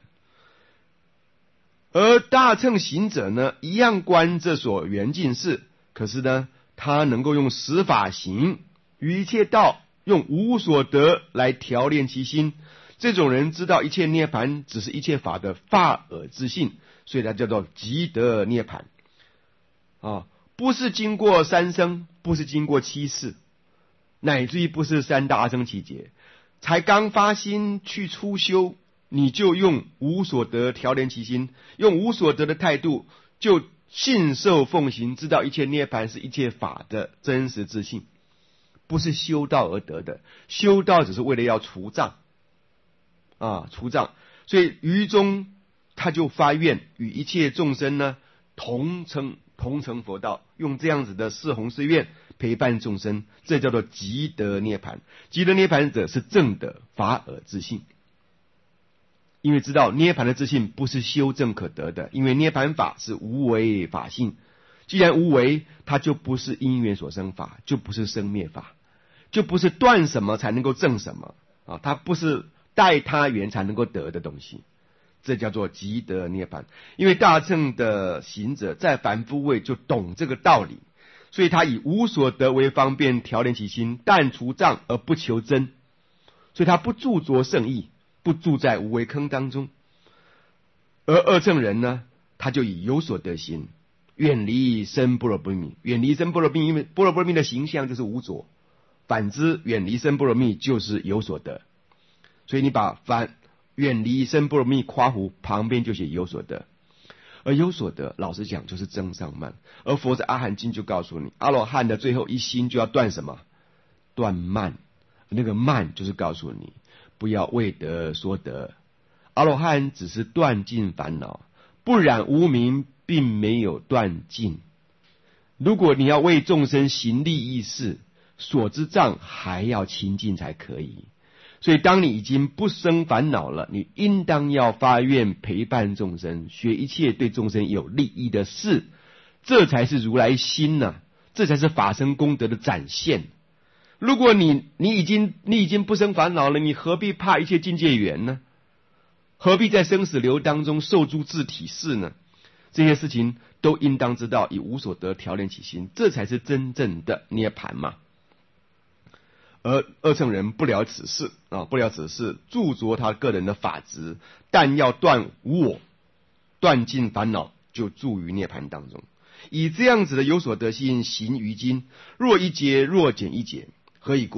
而大乘行者呢，一样观这所缘尽事，可是呢，他能够用十法行于一切道，用无所得来调炼其心。这种人知道一切涅盘只是一切法的法尔之性，所以他叫做即得涅盘啊，不是经过三生，不是经过七世，乃至于不是三大阿僧祇劫，才刚发心去初修，你就用无所得调炼其心，用无所得的态度就信受奉行，知道一切涅盘是一切法的真实之性，不是修道而得的，修道只是为了要除障啊，除障，所以于中他就发愿与一切众生呢同称同成佛道，用这样子的四弘誓愿陪伴众生，这叫做即得涅盘。即得涅盘者是正的法尔之性，因为知道涅盘的自性不是修正可得的，因为涅盘法是无为法性，既然无为，它就不是因缘所生法，就不是生灭法，就不是断什么才能够证什么啊，它不是待他缘才能够得的东西，这叫做即得涅盘。因为大乘的行者在凡夫位就懂这个道理，所以他以无所得为方便调炼其心，但除障而不求真，所以他不著着圣意，不住在无为坑当中。而二乘人呢，他就以有所得心，远离深般若波罗蜜，远离深般若波罗蜜，因为般若波罗蜜的形象就是无着，反之远离深般若蜜就是有所得。所以你把反远离深般若蜜夸胡旁边就写有所得，而有所得老实讲就是增上慢。而佛在阿含经就告诉你，阿罗汉的最后一心就要断什么？断慢。那个慢就是告诉你不要为得说得，阿罗汉只是断尽烦恼，不染无明并没有断尽。如果你要为众生行利益事，所知障还要清净才可以。所以当你已经不生烦恼了，你应当要发愿陪伴众生，学一切对众生有利益的事，这才是如来心啊，这才是法身功德的展现。如果你你已经你已经不生烦恼了，你何必怕一切境界缘呢？何必在生死流当中受诸自体事呢？这些事情都应当知道，以无所得调炼起心，这才是真正的涅盘嘛。而二乘人不了此事啊，不了此事，著着他个人的法执，但要断无我，断尽烦恼，就住于涅盘当中。以这样子的有所得心行于今，若一劫若减一劫，何以故？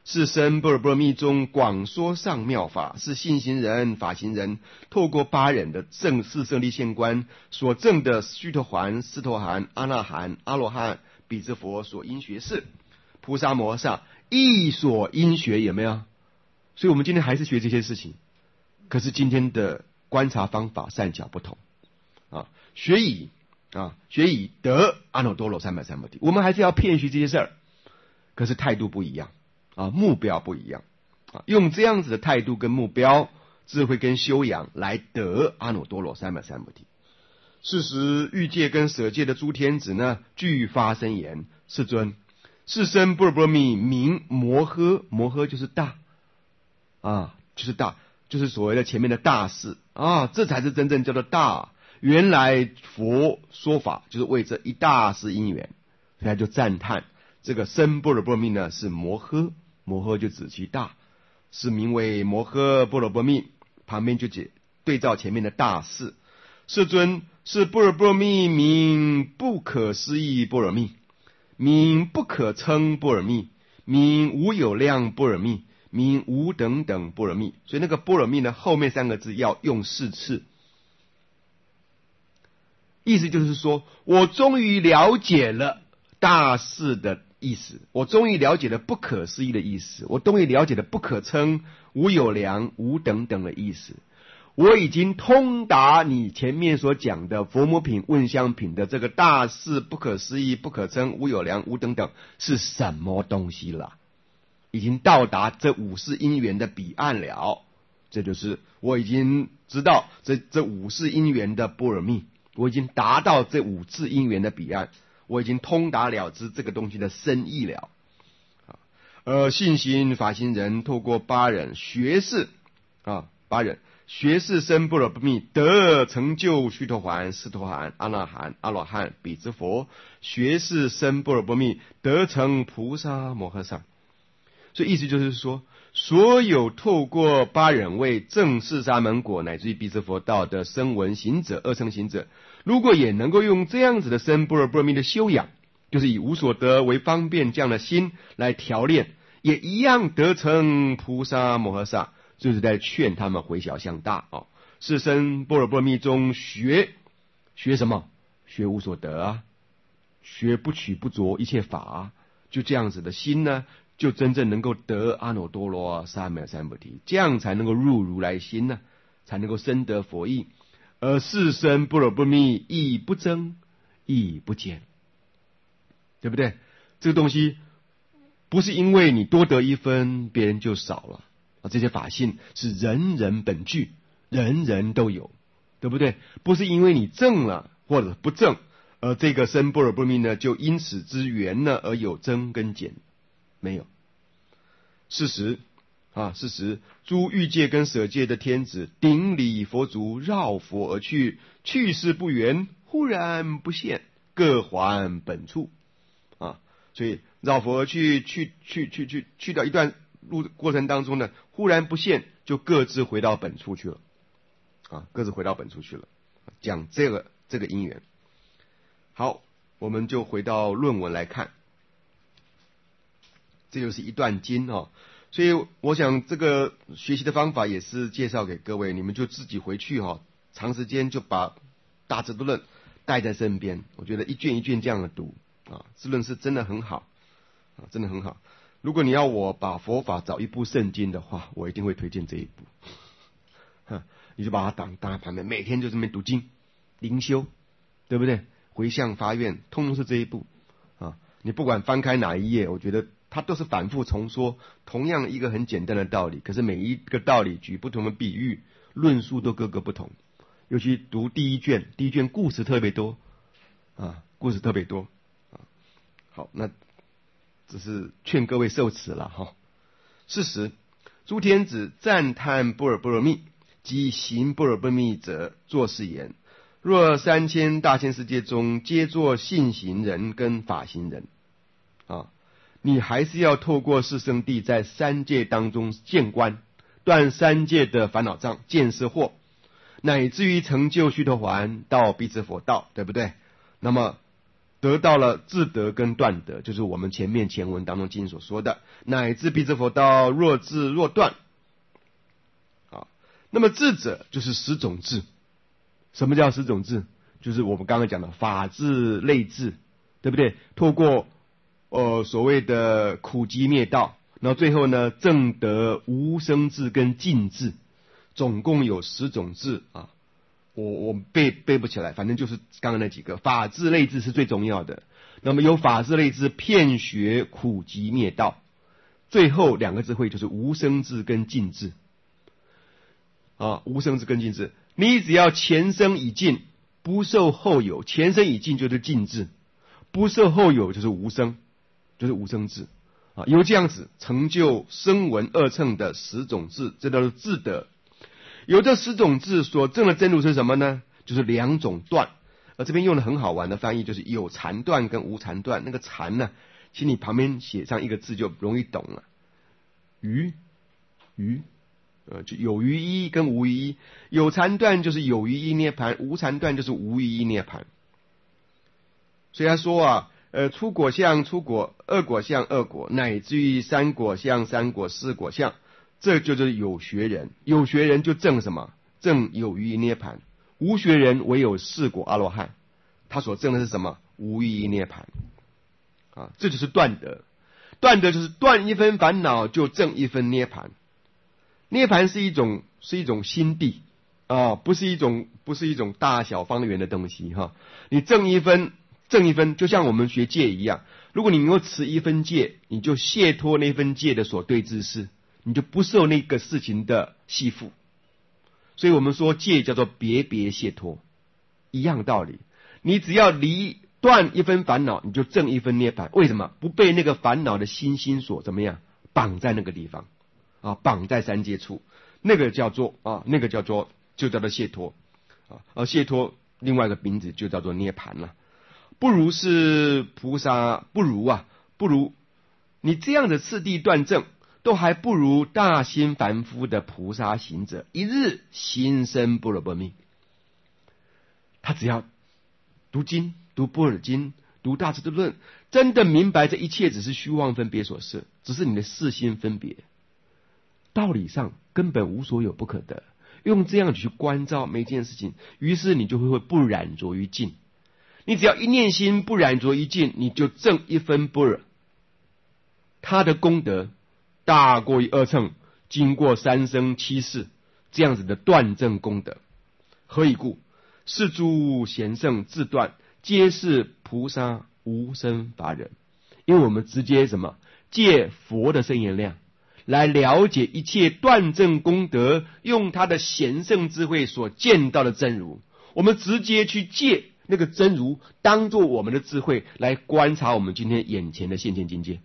是生般若波罗蜜中广说上妙法，是信行人、法行人透过八忍的正四圣力现观所证的须陀洹、斯陀含、阿那含、阿罗汉、比支佛所应学士，菩萨摩诃萨亦所应学，有没有？所以我们今天还是学这些事情，可是今天的观察方法善巧不同啊，学以啊学以得阿耨多罗三藐三菩提，我们还是要遍学这些事儿，可是态度不一样啊，目标不一样啊，用这样子的态度跟目标、智慧跟修养来得阿耨多罗三藐三菩提。是时欲界跟舍界的诸天子呢，俱发声言：世尊，是生般若波罗蜜名摩诃，摩诃就是大啊，就是大，就是所谓的前面的大事啊，这才是真正叫做大。原来佛说法就是为这一大事因缘，所以他就赞叹这个生般若波罗蜜呢是摩诃，摩诃就指其大，是名为摩诃般若波罗蜜。旁边就解对照前面的大事，世尊，是般若波罗蜜名不可思议般若蜜，名不可称般若蜜，名无有量般若蜜，名无等等般若蜜。所以那个般若蜜呢，后面三个字要用四次，意思就是说，我终于了解了大事的意思，我终于了解了不可思议的意思，我终于了解了不可称、无有量、无等等的意思。我已经通达你前面所讲的佛母品、问香品的这个大事、不可思议、不可称、无有量、无等等是什么东西了，已经到达这五世因缘的彼岸了。这就是我已经知道这这五世因缘的般若蜜，我已经达到这五世因缘的彼岸，我已经通达了知这个东西的深意了。而信行法行人透过八忍学士啊，八忍学士生般若波罗蜜，得成就须陀洹、斯陀含、阿那含、阿罗汉、比支佛；学士生般若波罗蜜，得成菩萨摩诃萨。所以意思就是说，所有透过八忍位正四沙门果乃至于比支佛道的声闻行者、二乘行者，如果也能够用这样子的生般若波罗蜜的修养，就是以无所得为方便这样的心来调炼，也一样得成菩萨摩诃萨。就是在劝他们回小向大哦，是生般若波罗蜜中学学什么？学无所得啊，学不取不着一切法啊，就这样子的心呢，就真正能够得阿耨多罗三藐三菩提，这样才能够入如来心呢，才能够深得佛意。而是生般若波罗蜜亦不增亦不减，对不对？这个东西不是因为你多得一分，别人就少了。这些法性是人人本具，人人都有，对不对？不是因为你正了或者不正，而这个生般若波罗蜜呢，就因此之缘呢而有增跟减，没有。事实啊，事实，诸欲界跟舍界的天子顶礼佛足，绕佛而去，去世不远，忽然不现，各还本处啊。所以绕佛而去，去去去去去到一段路过程当中呢，忽然不现，就各自回到本处去了啊，各自回到本处去了。讲这个这个因缘。好，我们就回到论文来看，这就是一段经哦。所以我想这个学习的方法也是介绍给各位，你们就自己回去哈，长时间就把大智度论带在身边。我觉得一卷一卷这样的读啊，智论是真的很好啊，真的很好。如果你要我把佛法找一部圣经的话，我一定会推荐这一部。你就把它当当在旁边，每天就这么读经、灵修，对不对？回向发愿，通通是这一部啊。你不管翻开哪一页，我觉得它都是反复重说同样一个很简单的道理，可是每一个道理举不同的比喻，论述都各个不同。尤其读第一卷，第一卷故事特别多啊，故事特别多啊。好，那只是劝各位受持了哈。事实，诸天子赞叹般若波罗蜜，及行般若波罗蜜者，作是言：若三千大千世界中，皆作信行人跟法行人啊，你还是要透过四圣谛在三界当中见观，断三界的烦恼障、见思惑，乃至于成就须陀洹到彼支佛道，对不对？那么得到了自得跟断得，就是我们前面前文当中经所说的，乃至必知佛道，若智若断。啊，那么智者就是十种智。什么叫十种智？就是我们刚刚讲的法智、类智，对不对？透过呃所谓的苦集灭道，然后最后呢证得无生智跟尽智，总共有十种智啊。我我背背不起来，反正就是刚刚那几个，法智类智是最重要的。那么有法智类智遍学苦集灭道，最后两个智慧就是无生智跟尽智啊，无生智跟尽智。你只要前生已尽，不受后有，前生已尽就是尽智，不受后有就是无生，就是无生智啊。有这样子成就声闻二乘的十种智，这都是智德。有这十种智所证的真如是什么呢？就是两种断。而这边用的很好玩的翻译，就是有禅断跟无禅断。那个禅呢，请你旁边写上一个字就容易懂了。于于呃，就有于一跟无于一。有禅断就是有于一涅盘，无禅断就是无于一涅盘。所以他说啊，呃，初果相初果，二果相二果，乃至于三果相三果四果相。这就是有学人，有学人就证什么？证有余涅盘。无学人唯有四果阿罗汉，他所证的是什么？无余涅盘啊，这就是断得。断得就是断一分烦恼就证一分涅盘。涅盘是一种是一种心地啊，不是一种不是一种大小方圆的东西哈。你证一分证一分，就像我们学戒一样，如果你能够持一分戒，你就解脱那分戒的所对之事。你就不受那个事情的系缚，所以我们说戒叫做别别解脱，一样道理。你只要离断一分烦恼，你就证一分涅槃。为什么？不被那个烦恼的心心所怎么样绑在那个地方啊？绑在三界处，那个叫做啊，那个叫做就叫做解脱啊。而解脱另外一个名字就叫做涅槃了。不如是菩萨，不如啊，不如你这样的次第断证。都还不如大心凡夫的菩萨行者，一日心生般若波密。他只要读经、读般若经、读大智度论，真的明白这一切只是虚妄分别所设，只是你的四心分别。道理上根本无所有不可得，用这样去关照每件事情，于是你就会不染着于境。你只要一念心不染着于境，你就证一分般若。他的功德大过于二乘，经过三生七世这样子的断证功德。何以故？是诸贤圣自断，皆是菩萨无生法忍。因为我们直接什么借佛的圣言量来了解一切断证功德，用他的贤圣智慧所见到的真如，我们直接去借那个真如当作我们的智慧来观察我们今天眼前的现前境界。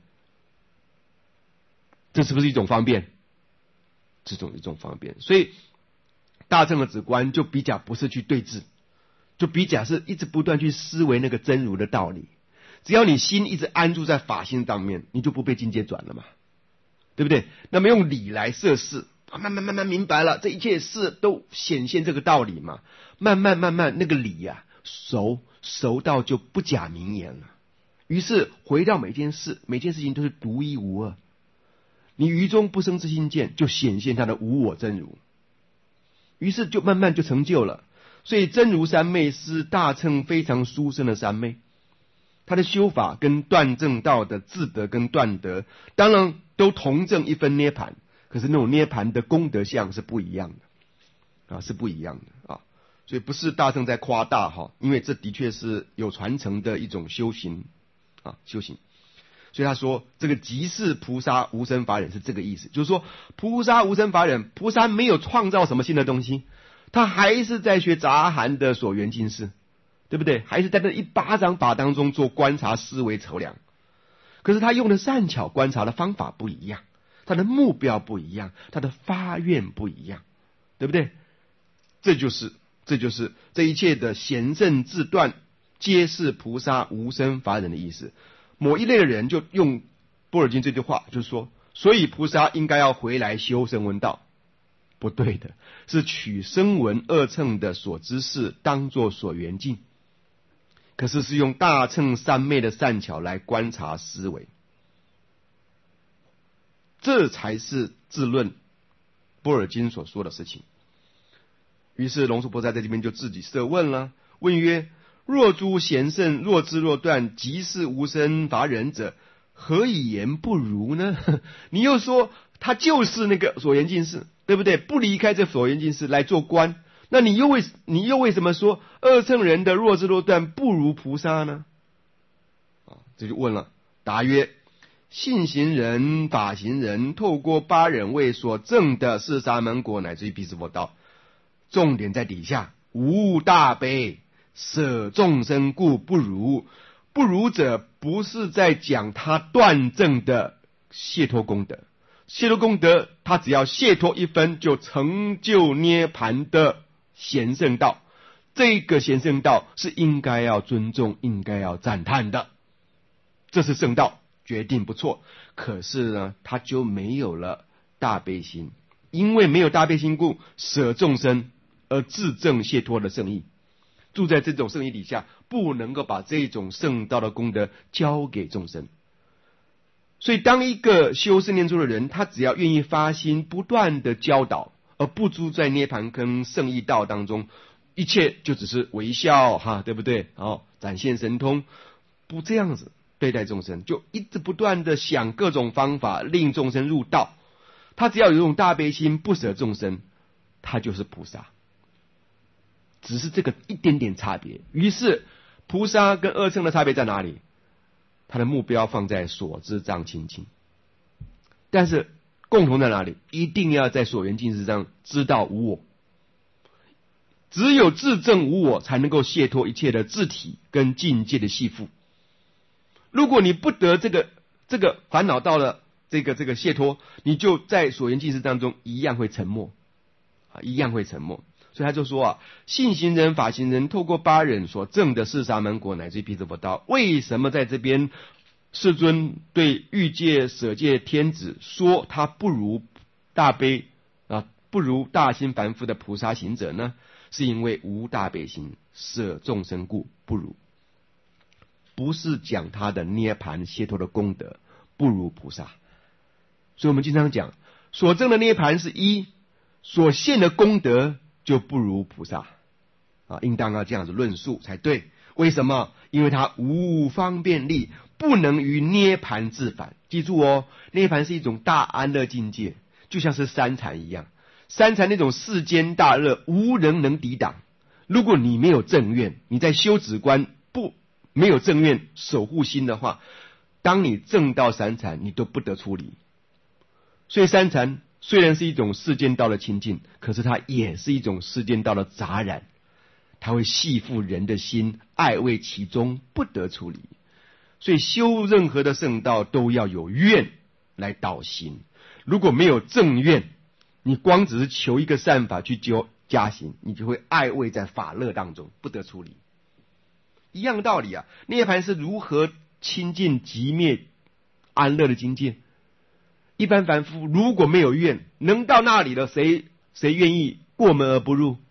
这是不是一种方便？这种一种方便。所以大乘的止观就比较不是去对治，就比较是一直不断去思维那个真如的道理。只要你心一直安住在法性当面，你就不被境界转了嘛，对不对？那么用理来摄事，慢慢慢慢明白了，这一切事都显现这个道理嘛。慢慢慢慢那个理呀、啊，熟熟到就不假名言了。于是回到每件事，每件事情都是独一无二。你于中不生之心见，就显现他的无我真如，于是就慢慢就成就了。所以真如三昧是大乘非常殊胜的三昧，他的修法跟断正道的自得跟断得，当然都同证一分涅盘，可是那种涅盘的功德相是不一样的啊，是不一样的啊。所以不是大乘在夸大哈，因为这的确是有传承的一种修行啊，修行。所以他说这个即是菩萨无生法忍是这个意思，就是说菩萨无生法忍，菩萨没有创造什么新的东西，他还是在学杂含的所缘境事，对不对？还是在这一巴掌法当中做观察思维筹量。可是他用的善巧观察的方法不一样，他的目标不一样，他的发愿不一样，对不对？这就是这就是这一切的贤圣自断，皆是菩萨无生法忍的意思。某一类的人就用般若经这句话，就是说，所以菩萨应该要回来修声闻道。不对的，是取声闻二乘的所知事当作所缘境， 可是是用大乘三昧的善巧来观察思维，这才是自论般若经所说的事情。于是龙树菩萨在这边就自己设问了，问曰：若诸贤圣若知若断，即是无生法忍者，何以言不如呢？你又说他就是那个所缘境界，对不对？不离开这所缘境界来做观，那你又为你又为什么说二乘人的若知若断不如菩萨呢？啊，这就问了，答曰：信行人、法行人透过八忍位所证的是沙门果乃至于辟支佛道，重点在底下，无大悲，舍众生故不如。不如者不是在讲他断证的解脱功德，解脱功德他只要解脱一分就成就涅盘的贤圣道，这个贤圣道是应该要尊重，应该要赞叹的，这是圣道，决定不错。可是呢，他就没有了大悲心，因为没有大悲心故，舍众生而自证解脱的圣意，住在这种圣意底下，不能够把这种圣道的功德交给众生。所以当一个修四念处的人，他只要愿意发心不断的教导，而不住在涅盘坑圣意道当中，一切就只是微笑哈，对不对？哦，展现神通，不这样子对待众生，就一直不断的想各种方法令众生入道。他只要有一种大悲心，不舍众生，他就是菩萨，只是这个一点点差别。于是菩萨跟二乘的差别在哪里？他的目标放在所知障清净，但是共同在哪里？一定要在所缘境界上知道无我，只有自证无我，才能够解脱一切的自体跟境界的系缚。如果你不得这个这个烦恼到了这个这个解脱，你就在所缘境界当中一样会沉没啊，一样会沉没。所以他就说啊，信行人、法行人透过八忍所证的是沙门果乃至于辟支佛道。为什么在这边世尊对欲界、舍界天子说他不如大悲啊，不如大心凡夫的菩萨行者呢？是因为无大悲心，舍众生故不如，不是讲他的涅盘解脱的功德不如菩萨。所以我们经常讲，所证的涅盘是一，所现的功德就不如菩萨啊，应当要这样子论述才对。为什么？因为他无方便力，不能于涅盘自返。记住哦，涅盘是一种大安乐境界，就像是三禅一样。三禅那种世间大乐，无人能抵挡。如果你没有正愿，你在修止观不没有正愿守护心的话，当你证到三禅，你都不得出离。所以三禅虽然是一种世间道的清净，可是它也是一种世间道的杂染，它会系缚人的心，爱为其中，不得出离。所以修任何的圣道都要有愿来导行，如果没有正愿，你光只是求一个善法去修加行，你就会爱为在法乐当中，不得出离。一样的道理啊，涅盘是如何清净寂灭安乐的境界。一般凡夫如果没有愿，能到那里了，谁谁愿意过门而不入？